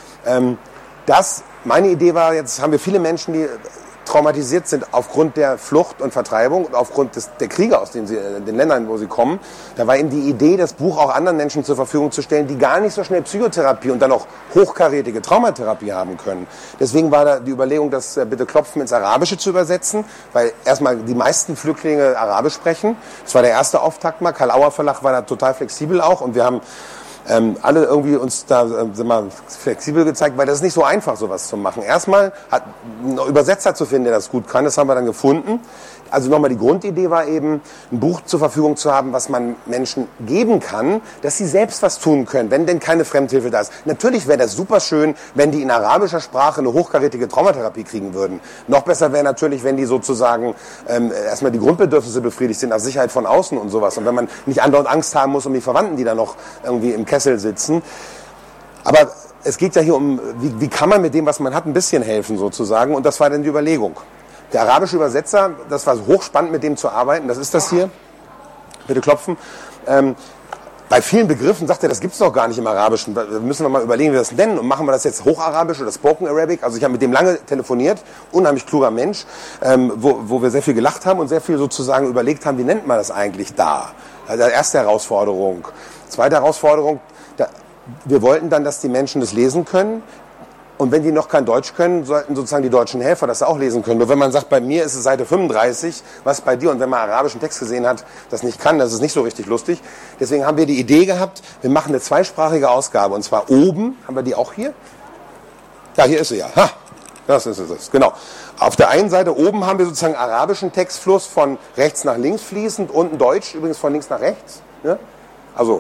Meine Idee war, jetzt haben wir viele Menschen, die traumatisiert sind aufgrund der Flucht und Vertreibung und aufgrund der Kriege aus den Ländern, wo sie kommen. Da war eben die Idee, das Buch auch anderen Menschen zur Verfügung zu stellen, die gar nicht so schnell Psychotherapie und dann auch hochkarätige Traumatherapie haben können. Deswegen war da die Überlegung, das Bitte klopfen ins Arabische zu übersetzen, weil erstmal die meisten Flüchtlinge Arabisch sprechen. Das war der erste Auftakt mal. Karl Auer Verlag war da total flexibel auch und wir haben alle irgendwie uns da flexibel gezeigt, weil das ist nicht so einfach, sowas zu machen. Erstmal einen Übersetzer zu finden, der das gut kann, das haben wir dann gefunden. Also nochmal die Grundidee war eben, ein Buch zur Verfügung zu haben, was man Menschen geben kann, dass sie selbst was tun können, wenn denn keine Fremdhilfe da ist. Natürlich wäre das super schön, wenn die in arabischer Sprache eine hochkarätige Traumatherapie kriegen würden. Noch besser wäre natürlich, wenn die sozusagen erstmal die Grundbedürfnisse befriedigt sind, nach Sicherheit von außen und sowas. Und wenn man nicht andauernd Angst haben muss um die Verwandten, die da noch irgendwie im Kessel sitzen. Aber es geht ja hier um, wie kann man mit dem, was man hat, ein bisschen helfen sozusagen. Und das war dann die Überlegung. Der arabische Übersetzer, das war hochspannend, mit dem zu arbeiten. Das ist das hier. Bitte klopfen. Bei vielen Begriffen sagt er, das gibt's doch gar nicht im Arabischen. Da müssen wir mal überlegen, wie wir das nennen. Und machen wir das jetzt Hocharabisch oder Spoken Arabic? Also ich habe mit dem lange telefoniert, unheimlich kluger Mensch, wo wir sehr viel gelacht haben und sehr viel sozusagen überlegt haben, wie nennt man das eigentlich da? Also erste Herausforderung. Zweite Herausforderung, wir wollten dann, dass die Menschen das lesen können. Und wenn die noch kein Deutsch können, sollten sozusagen die deutschen Helfer das auch lesen können. Nur wenn man sagt, bei mir ist es Seite 35, was bei dir, und wenn man arabischen Text gesehen hat, das nicht kann, das ist nicht so richtig lustig. Deswegen haben wir die Idee gehabt, wir machen eine zweisprachige Ausgabe. Und zwar oben, haben wir die auch hier? Ja, hier ist sie ja. Ha, das ist es, genau. Auf der einen Seite oben haben wir sozusagen arabischen Textfluss von rechts nach links fließend, unten Deutsch, übrigens von links nach rechts. Ja? Also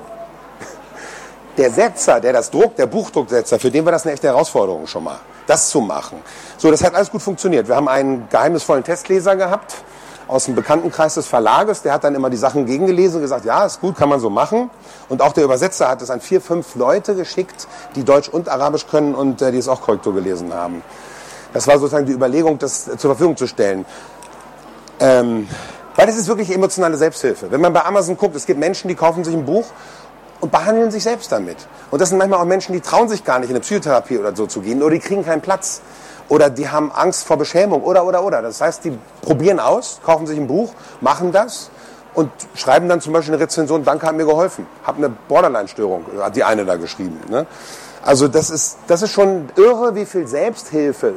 der Setzer, der das druckt, der Buchdrucksetzer, für den war das eine echte Herausforderung schon mal, das zu machen. So, das hat alles gut funktioniert. Wir haben einen geheimnisvollen Testleser gehabt aus dem Bekanntenkreis des Verlages, der hat dann immer die Sachen gegengelesen und gesagt, ja, ist gut, kann man so machen. Und auch der Übersetzer hat es an 4, 5 Leute geschickt, die Deutsch und Arabisch können und die es auch Korrektur gelesen haben. Das war sozusagen die Überlegung, das zur Verfügung zu stellen. Weil das ist wirklich emotionale Selbsthilfe. Wenn man bei Amazon guckt, es gibt Menschen, die kaufen sich ein Buch und behandeln sich selbst damit. Und das sind manchmal auch Menschen, die trauen sich gar nicht in eine Psychotherapie oder so zu gehen oder die kriegen keinen Platz oder die haben Angst vor Beschämung oder. Das heißt, die probieren aus, kaufen sich ein Buch, machen das und schreiben dann zum Beispiel eine Rezension, danke, hat mir geholfen. Hab eine Borderline-Störung, hat die eine da geschrieben. Ne? Also das ist schon irre, wie viel Selbsthilfe,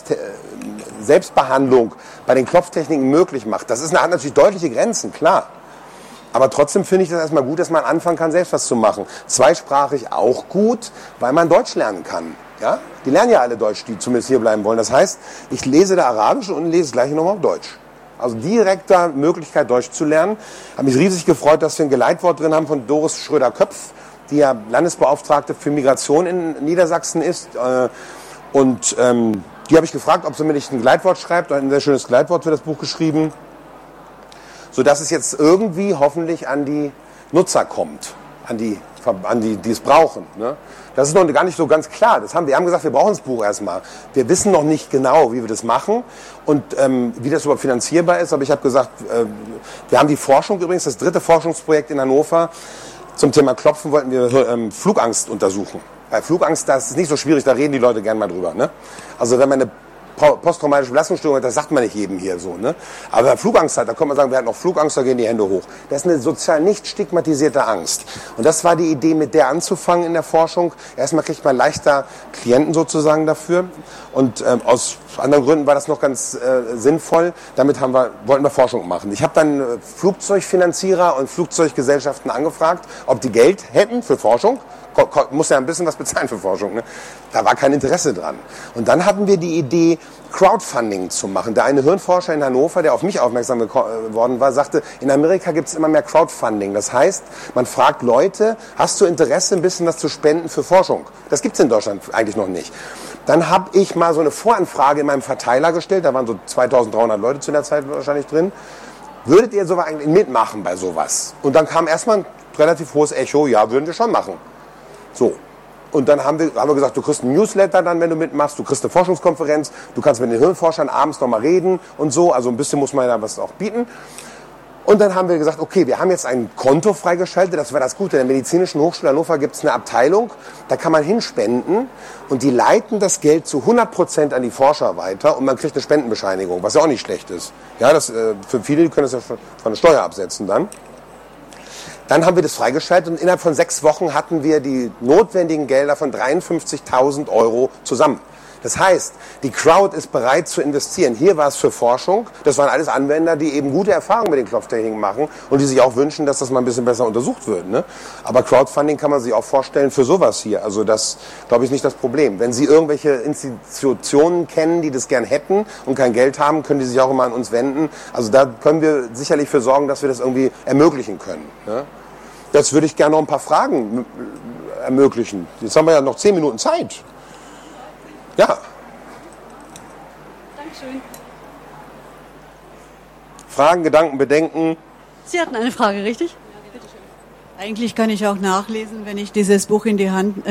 Selbstbehandlung bei den Klopftechniken möglich macht. Das hat natürlich deutliche Grenzen, klar. Aber trotzdem finde ich das erstmal gut, dass man anfangen kann, selbst was zu machen. Zweisprachig auch gut, weil man Deutsch lernen kann. Ja? Die lernen ja alle Deutsch, die zumindest hier bleiben wollen. Das heißt, ich lese da Arabisch und lese gleich nochmal auf Deutsch. Also direkter Möglichkeit, Deutsch zu lernen. Habe mich riesig gefreut, dass wir ein Geleitwort drin haben von Doris Schröder-Köpf, die ja Landesbeauftragte für Migration in Niedersachsen ist. Und die habe ich gefragt, ob sie mir nicht ein Geleitwort schreibt. Ein sehr schönes Geleitwort für das Buch geschrieben, sodass es jetzt irgendwie hoffentlich an die Nutzer kommt, an die es brauchen. Ne? Das ist noch gar nicht so ganz klar. Wir haben gesagt, wir brauchen das Buch erstmal. Wir wissen noch nicht genau, wie wir das machen und wie das überhaupt finanzierbar ist. Aber ich habe gesagt, wir haben die Forschung übrigens, das 3. Forschungsprojekt in Hannover. Zum Thema Klopfen wollten wir Flugangst untersuchen. Bei Flugangst, das ist nicht so schwierig, da reden die Leute gern mal drüber. Ne? Also wenn man eine posttraumatische Belastungsstörung hat, das sagt man nicht jedem hier so. Ne? Aber wer Flugangst hat, da kann man sagen, wer hat noch Flugangst, da gehen die Hände hoch. Das ist eine sozial nicht stigmatisierte Angst. Und das war die Idee, mit der anzufangen in der Forschung. Erstmal kriegt man leichter Klienten sozusagen dafür. Und aus anderen Gründen war das noch ganz sinnvoll. Damit wollten wir Forschung machen. Ich habe dann Flugzeugfinanzierer und Flugzeuggesellschaften angefragt, ob die Geld hätten für Forschung. Muss ja ein bisschen was bezahlen für Forschung. Ne? Da war kein Interesse dran. Und dann hatten wir die Idee, Crowdfunding zu machen. Der eine Hirnforscher in Hannover, der auf mich aufmerksam geworden war, sagte, in Amerika gibt es immer mehr Crowdfunding. Das heißt, man fragt Leute, hast du Interesse, ein bisschen was zu spenden für Forschung? Das gibt es in Deutschland eigentlich noch nicht. Dann habe ich mal so eine Voranfrage in meinem Verteiler gestellt. Da waren so 2300 Leute zu der Zeit wahrscheinlich drin. Würdet ihr sowas eigentlich mitmachen bei sowas? Und dann kam erstmal ein relativ hohes Echo, ja, würden wir schon machen. So. Und dann haben wir gesagt, du kriegst einen Newsletter dann, wenn du mitmachst, du kriegst eine Forschungskonferenz, du kannst mit den Hirnforschern abends nochmal reden und so, also ein bisschen muss man ja was auch bieten. Und dann haben wir gesagt, okay, wir haben jetzt ein Konto freigeschaltet, das war das Gute. In der Medizinischen Hochschule Hannover gibt es eine Abteilung, da kann man hinspenden und die leiten das Geld zu 100% an die Forscher weiter und man kriegt eine Spendenbescheinigung, was ja auch nicht schlecht ist. Ja, das, für viele, die können das ja von der Steuer absetzen dann. Dann haben wir das freigeschaltet und innerhalb von 6 Wochen hatten wir die notwendigen Gelder von 53.000 € zusammen. Das heißt, die Crowd ist bereit zu investieren. Hier war es für Forschung. Das waren alles Anwender, die eben gute Erfahrungen mit den Klopftechniken machen und die sich auch wünschen, dass das mal ein bisschen besser untersucht wird. Ne? Aber Crowdfunding kann man sich auch vorstellen für sowas hier. Also das, glaube ich, nicht das Problem. Wenn Sie irgendwelche Institutionen kennen, die das gern hätten und kein Geld haben, können die sich auch immer an uns wenden. Also da können wir sicherlich für sorgen, dass wir das irgendwie ermöglichen können. Ne? Jetzt würde ich gerne noch ein paar Fragen ermöglichen. Jetzt haben wir ja noch 10 Minuten Zeit. Ja. Dankeschön. Fragen, Gedanken, Bedenken? Sie hatten eine Frage, richtig? Eigentlich kann ich auch nachlesen, wenn ich dieses Buch in die Hand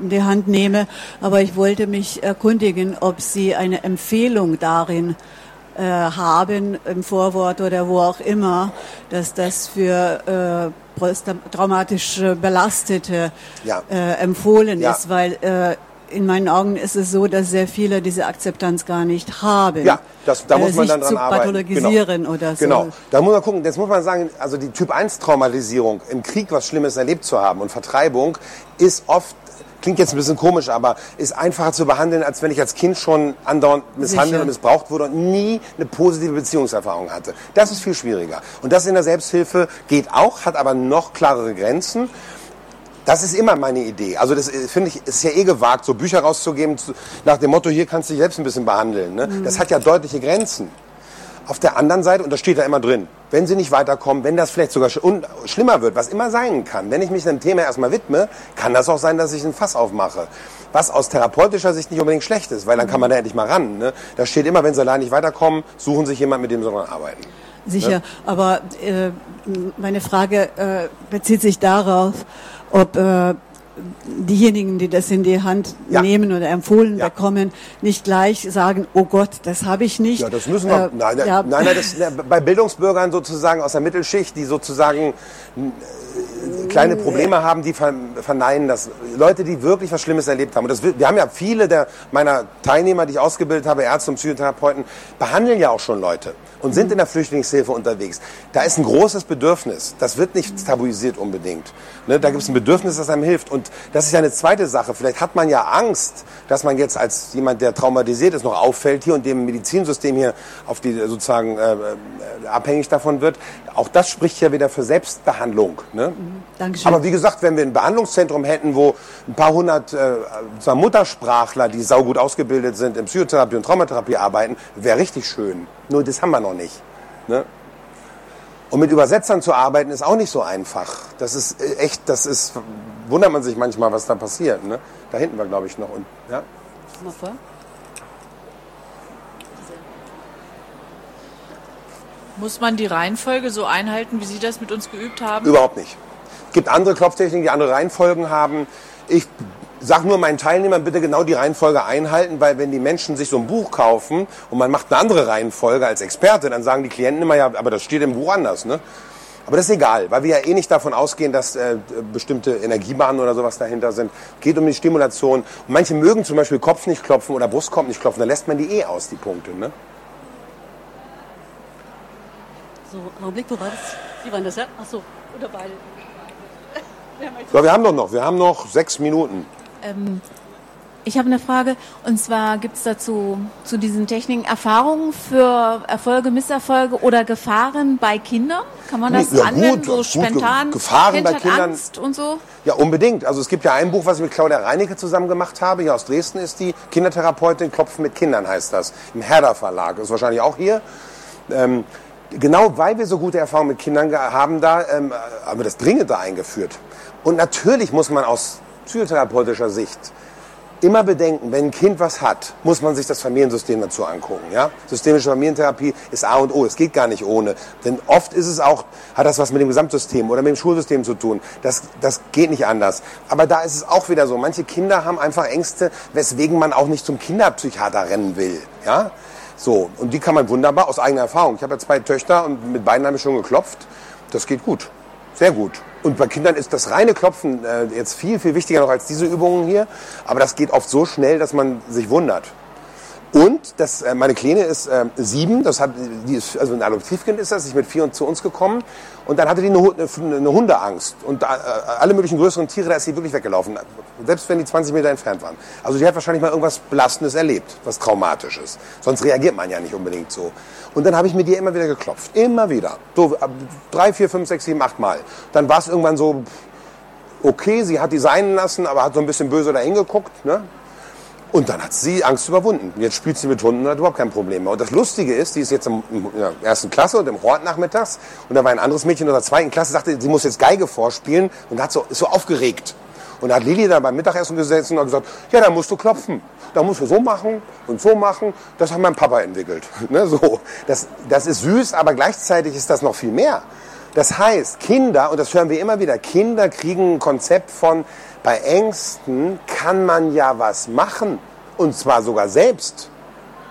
nehme. Aber ich wollte mich erkundigen, ob Sie eine Empfehlung darin haben im Vorwort oder wo auch immer, dass das für posttraumatisch Belastete empfohlen ist, weil in meinen Augen ist es so, dass sehr viele diese Akzeptanz gar nicht haben. Ja, da muss man dann dran arbeiten. Pathologisieren oder so. Genau, da muss man gucken, jetzt muss man sagen, also die Typ-1-Traumatisierung, im Krieg was Schlimmes erlebt zu haben und Vertreibung, ist oft, klingt jetzt ein bisschen komisch, aber ist einfacher zu behandeln, als wenn ich als Kind schon andauernd misshandelt und missbraucht wurde und nie eine positive Beziehungserfahrung hatte. Das ist viel schwieriger. Und das in der Selbsthilfe geht auch, hat aber noch klarere Grenzen. Das ist immer meine Idee. Also das finde ich, ist ja gewagt, so Bücher rauszugeben nach dem Motto, hier kannst du dich selbst ein bisschen behandeln. Ne? Das hat ja deutliche Grenzen. Auf der anderen Seite, und das steht da immer drin, wenn sie nicht weiterkommen, wenn das vielleicht sogar schlimmer wird, was immer sein kann, wenn ich mich einem Thema erstmal widme, kann das auch sein, dass ich ein Fass aufmache. Was aus therapeutischer Sicht nicht unbedingt schlecht ist, weil dann kann man da endlich mal ran. Ne? Da steht immer, wenn sie allein nicht weiterkommen, suchen sich jemand, mit dem sie dann arbeiten. Sicher, ne? Aber meine Frage bezieht sich darauf, ob diejenigen, die das in die Hand nehmen oder empfohlen bekommen, nicht gleich sagen, oh Gott, das habe ich nicht. Ja, das müssen wir. Bei Bildungsbürgern sozusagen aus der Mittelschicht, die sozusagen kleine Probleme haben, die verneinen das. Leute, die wirklich was Schlimmes erlebt haben. Und wir haben ja viele meiner Teilnehmer, die ich ausgebildet habe, Ärzte und Psychotherapeuten, behandeln ja auch schon Leute und sind in der Flüchtlingshilfe unterwegs. Da ist ein großes Bedürfnis. Das wird nicht tabuisiert unbedingt. Ne? Da gibt es ein Bedürfnis, das einem hilft. Und das ist ja eine zweite Sache. Vielleicht hat man ja Angst, dass man jetzt als jemand, der traumatisiert ist, noch auffällt hier und dem Medizinsystem hier auf die sozusagen abhängig davon wird. Auch das spricht ja wieder für Selbstbehandlung. Ne? Dankeschön. Aber wie gesagt, wenn wir ein Behandlungszentrum hätten, wo ein paar hundert Muttersprachler, die saugut ausgebildet sind, in Psychotherapie und Traumatherapie arbeiten, wäre richtig schön. Nur das haben wir noch nicht. Ne? Und mit Übersetzern zu arbeiten ist auch nicht so einfach. Das ist echt, wundert man sich manchmal, was da passiert. Ne? Da hinten war, glaube ich, noch. Und, ja? Mal vor. Muss man die Reihenfolge so einhalten, wie Sie das mit uns geübt haben? Überhaupt nicht. Es gibt andere Klopftechniken, die andere Reihenfolgen haben. Ich sage nur meinen Teilnehmern, bitte genau die Reihenfolge einhalten, weil wenn die Menschen sich so ein Buch kaufen und man macht eine andere Reihenfolge als Experte, dann sagen die Klienten immer, ja, aber das steht im Buch anders. Ne? Aber das ist egal, weil wir ja nicht davon ausgehen, dass bestimmte Energiebahnen oder sowas dahinter sind. Geht um die Stimulation. Und manche mögen zum Beispiel Kopf nicht klopfen oder Brustkorb nicht klopfen, dann lässt man die aus, die Punkte. Ne? So, Augenblick, wo war das? Sie waren das, ja? Ach so, oder beide. So, wir haben noch 6 Minuten. Ich habe eine Frage, und zwar gibt es dazu zu diesen Techniken Erfahrungen für Erfolge, Misserfolge oder Gefahren bei Kindern? Kann man das anwenden, so spontan? Gefahren bei Kindern, Angst und so? Ja, unbedingt. Also es gibt ja ein Buch, was ich mit Claudia Reinecke zusammen gemacht habe. Hier aus Dresden ist die Kindertherapeutin, Klopfen mit Kindern heißt das. Im Herder Verlag. Ist wahrscheinlich auch hier. Genau weil wir so gute Erfahrungen mit Kindern haben, haben wir das dringend da eingeführt. Und natürlich muss man aus psychotherapeutischer Sicht immer bedenken, wenn ein Kind was hat, muss man sich das Familiensystem dazu angucken. Ja? Systemische Familientherapie ist A und O, es geht gar nicht ohne. Denn oft ist es auch, hat das was mit dem Gesamtsystem oder mit dem Schulsystem zu tun. Das geht nicht anders. Aber da ist es auch wieder so, manche Kinder haben einfach Ängste, weswegen man auch nicht zum Kinderpsychiater rennen will. Ja? So, und die kann man wunderbar aus eigener Erfahrung. Ich habe ja 2 Töchter und mit beiden habe ich schon geklopft. Das geht gut, sehr gut. Und bei Kindern ist das reine Klopfen jetzt viel, viel wichtiger noch als diese Übungen hier. Aber das geht oft so schnell, dass man sich wundert. Und meine Kleine ist 7, also ein Adoptivkind ist das, ist mit 4 zu uns gekommen. Und dann hatte die eine Hundeangst. Und alle möglichen größeren Tiere, da ist sie wirklich weggelaufen. Selbst wenn die 20 Meter entfernt waren. Also die hat wahrscheinlich mal irgendwas Belastendes erlebt, was Traumatisches. Sonst reagiert man ja nicht unbedingt so. Und dann habe ich mit ihr immer wieder geklopft. Immer wieder. So 3, 4, 5, 6, 7, 8 Mal. Dann war es irgendwann so, okay, sie hat die sein lassen, aber hat so ein bisschen böse dahin geguckt. Ne? Und dann hat sie Angst überwunden. Jetzt spielt sie mit Hunden und hat überhaupt kein Problem mehr. Und das Lustige ist, die ist jetzt in der 1. Klasse und im Hort nachmittags. Und da war ein anderes Mädchen in der 2. Klasse, sagte, sie muss jetzt Geige vorspielen und ist so aufgeregt. Und da hat Lili da beim Mittagessen gesessen und hat gesagt, ja, da musst du klopfen. Da musst du so machen und so machen. Das hat mein Papa entwickelt. Ne, so. Das ist süß, aber gleichzeitig ist das noch viel mehr. Das heißt, Kinder, und das hören wir immer wieder, Kinder kriegen ein Konzept von, bei Ängsten kann man ja was machen. Und zwar sogar selbst.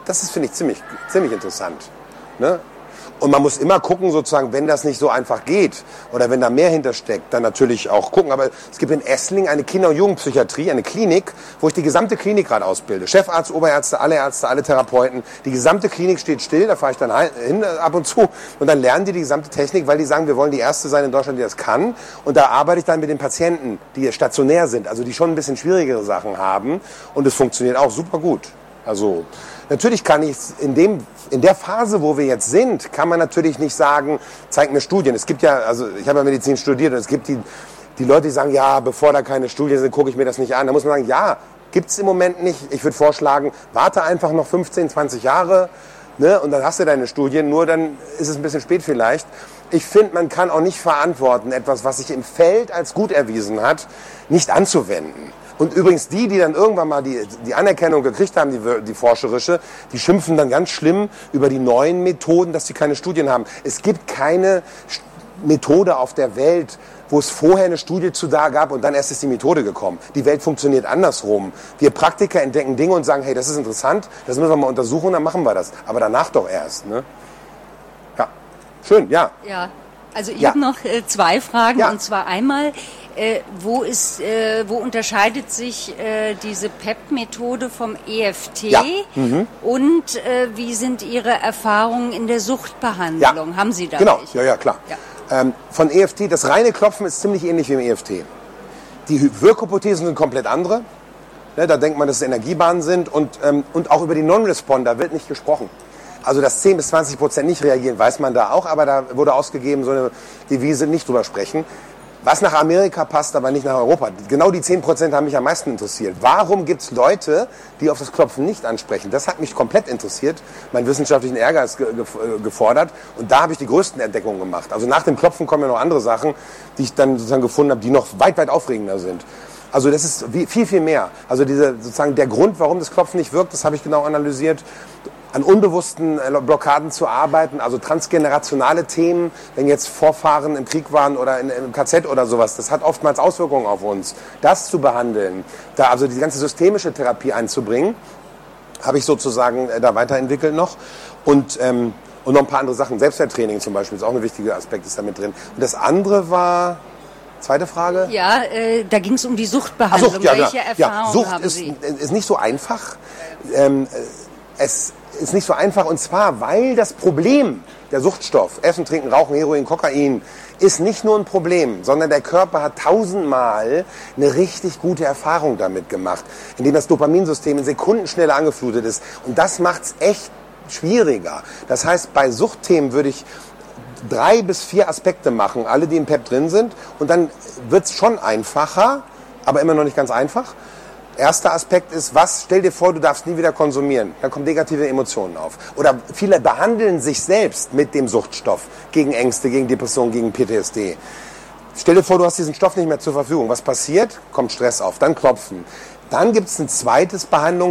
das finde ich ziemlich interessant. Ne? Und man muss immer gucken, sozusagen, wenn das nicht so einfach geht oder wenn da mehr hintersteckt, dann natürlich auch gucken. Aber es gibt in Esslingen eine Kinder- und Jugendpsychiatrie, eine Klinik, wo ich die gesamte Klinik gerade ausbilde. Chefarzt, Oberärzte, alle Therapeuten. Die gesamte Klinik steht still, da fahre ich dann hin ab und zu. Und dann lernen die gesamte Technik, weil die sagen, wir wollen die Erste sein in Deutschland, die das kann. Und da arbeite ich dann mit den Patienten, die stationär sind, also die schon ein bisschen schwierigere Sachen haben. Und es funktioniert auch super gut. Also natürlich kann ich in der Phase, wo wir jetzt sind, kann man natürlich nicht sagen, zeig mir Studien. Es gibt ja, also ich habe ja Medizin studiert und es gibt die Leute, die sagen, ja, bevor da keine Studien sind, gucke ich mir das nicht an. Da muss man sagen, ja, gibt's im Moment nicht. Ich würde vorschlagen, warte einfach noch 15, 20 Jahre, ne, und dann hast du deine Studien, nur dann ist es ein bisschen spät vielleicht. Ich finde, man kann auch nicht verantworten, etwas, was sich im Feld als gut erwiesen hat, nicht anzuwenden. Und übrigens die dann irgendwann mal die Anerkennung gekriegt haben, die forscherische, die schimpfen dann ganz schlimm über die neuen Methoden, dass sie keine Studien haben. Es gibt keine Methode auf der Welt, wo es vorher eine Studie zu da gab und dann erst ist die Methode gekommen. Die Welt funktioniert andersrum. Wir Praktiker entdecken Dinge und sagen, hey, das ist interessant, das müssen wir mal untersuchen, dann machen wir das. Aber danach doch erst. Ne? Ja, schön, ja. Ja, also ich habe noch 2 Fragen. Ja. Und zwar einmal, wo unterscheidet sich diese PEP-Methode vom EFT? Ja. Und wie sind Ihre Erfahrungen in der Suchtbehandlung? Ja. Haben Sie da Genau, welche? ja, klar. Ja. Von EFT, das reine Klopfen ist ziemlich ähnlich wie im EFT. Die Wirkhypothesen sind komplett andere. Ne, da denkt man, dass es Energiebahnen sind und auch über die Non-Responder wird nicht gesprochen. Also dass 10-20% nicht reagieren, weiß man da auch, aber da wurde ausgegeben, so eine Devise, nicht drüber sprechen. Was nach Amerika passt, aber nicht nach Europa. Genau die 10% haben mich am meisten interessiert. Warum gibt es Leute, die auf das Klopfen nicht ansprechen? Das hat mich komplett interessiert. Mein wissenschaftlichen Ehrgeiz gefordert. Und da habe ich die größten Entdeckungen gemacht. Also nach dem Klopfen kommen ja noch andere Sachen, die ich dann sozusagen gefunden habe, die noch weit, weit aufregender sind. Also das ist viel, viel mehr. Also sozusagen der Grund, warum das Klopfen nicht wirkt, das habe ich genau analysiert. An unbewussten Blockaden zu arbeiten, also transgenerationale Themen, wenn jetzt Vorfahren im Krieg waren oder im KZ oder sowas, das hat oftmals Auswirkungen auf uns. Das zu behandeln, da also die ganze systemische Therapie einzubringen, habe ich sozusagen da weiterentwickelt noch. Und noch ein paar andere Sachen, Selbstwerttraining zum Beispiel, ist auch ein wichtiger Aspekt, ist da mit drin. Und das andere war... Zweite Frage? Ja, da ging es um die Suchtbehandlung. Sucht, ja, welche Erfahrungen Sucht haben Sie? ist nicht so einfach. Es ist nicht so einfach, und zwar, weil das Problem, der Suchtstoff, Essen, Trinken, Rauchen, Heroin, Kokain, ist nicht nur ein Problem, sondern der Körper hat 1000-mal eine richtig gute Erfahrung damit gemacht, indem das Dopaminsystem in Sekundenschnelle angeflutet ist. Und das macht es echt schwieriger. Das heißt, bei Suchtthemen würde ich 3 bis 4 Aspekte machen, alle, die im PEP drin sind, und dann wird es schon einfacher, aber immer noch nicht ganz einfach. Erster Aspekt ist, stell dir vor, du darfst nie wieder konsumieren. Dann kommen negative Emotionen auf. Oder viele behandeln sich selbst mit dem Suchtstoff gegen Ängste, gegen Depressionen, gegen PTSD. Stell dir vor, du hast diesen Stoff nicht mehr zur Verfügung. Was passiert? Kommt Stress auf, dann Klopfen. Dann gibt es ein zweites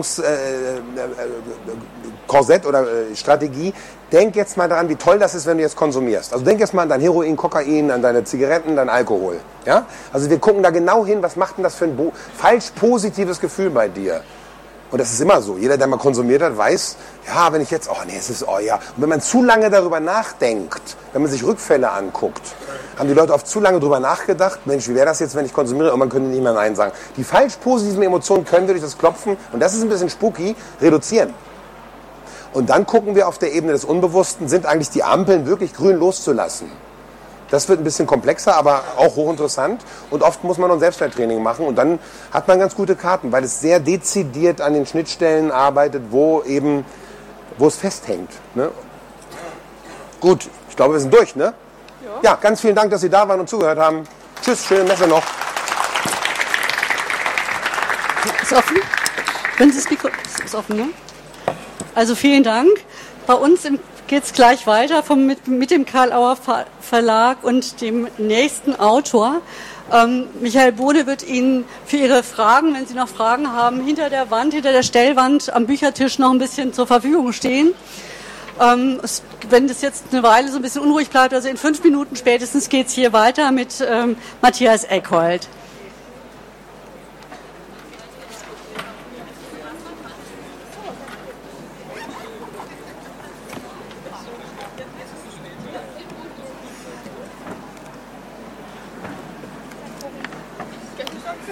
Behandlungskorsett oder Strategie. Denk jetzt mal daran, wie toll das ist, wenn du jetzt konsumierst. Also denk jetzt mal an dein Heroin, Kokain, an deine Zigaretten, dein Alkohol. Ja? Also wir gucken da genau hin, was macht denn das für ein falsch positives Gefühl bei dir? Und das ist immer so. Jeder, der mal konsumiert hat, weiß, ja, wenn ich jetzt, es ist, ja. Und wenn man zu lange darüber nachdenkt, wenn man sich Rückfälle anguckt, haben die Leute oft zu lange darüber nachgedacht, Mensch, wie wäre das jetzt, wenn ich konsumiere? Und man könnte nicht mehr Nein sagen. Die falsch positiven Emotionen können wir durch das Klopfen, und das ist ein bisschen spooky, reduzieren. Und dann gucken wir auf der Ebene des Unbewussten, sind eigentlich die Ampeln wirklich grün loszulassen? Das wird ein bisschen komplexer, aber auch hochinteressant. Und oft muss man noch ein Selbstwerttraining machen. Und dann hat man ganz gute Karten, weil es sehr dezidiert an den Schnittstellen arbeitet, wo es festhängt. Ne? Gut, ich glaube, wir sind durch, ne? Ja, ganz vielen Dank, dass Sie da waren und zugehört haben. Tschüss, schöne Messe noch. Ist offen? Können Sie das Mikro? Ist offen, ne? Also vielen Dank. Bei uns geht es gleich weiter mit dem Karl-Auer Verlag und dem nächsten Autor. Michael Bohne wird Ihnen für Ihre Fragen, wenn Sie noch Fragen haben, hinter der Stellwand am Büchertisch noch ein bisschen zur Verfügung stehen. Wenn das jetzt eine Weile so ein bisschen unruhig bleibt, also in 5 Minuten spätestens geht es hier weiter mit Matthias Eckhold.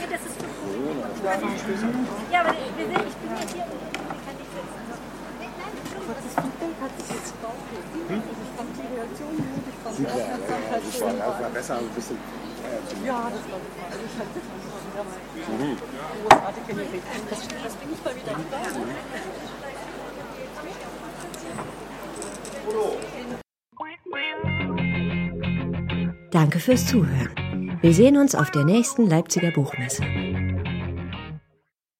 das ist für Corona. Ja, aber ich bin ja hier und kann nicht setzen. Das Feedback hat sich jetzt ich fand die Reaktion gut, ich fand die Aufmerksamkeit schön. Das war besser, ein bisschen. Ja, das war super. Also ich fand das großartig hingekriegt. Jetzt bin ich mal wieder da. Danke fürs Zuhören. Wir sehen uns auf der nächsten Leipziger Buchmesse.